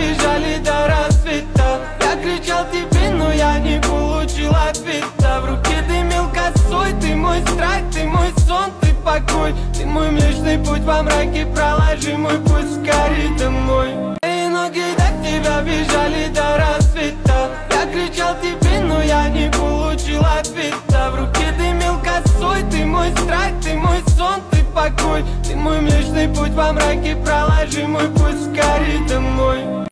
бежали до рассвета. Я кричал тебе, но я не получил ответа. В руке дымил косой, ты мой страх, ты мой сон, ты покой. Ты мой млечный путь во мраке, проложи мой путь скорей домой. Мои ноги до тебя бежали до рассвета. Я кричал тебе, но я не получил ответа. В руке дымил косой, ты мой страх, ты мой сон, ты покой. Ты мой млечный путь во мраке, проложи мой путь скорей домой.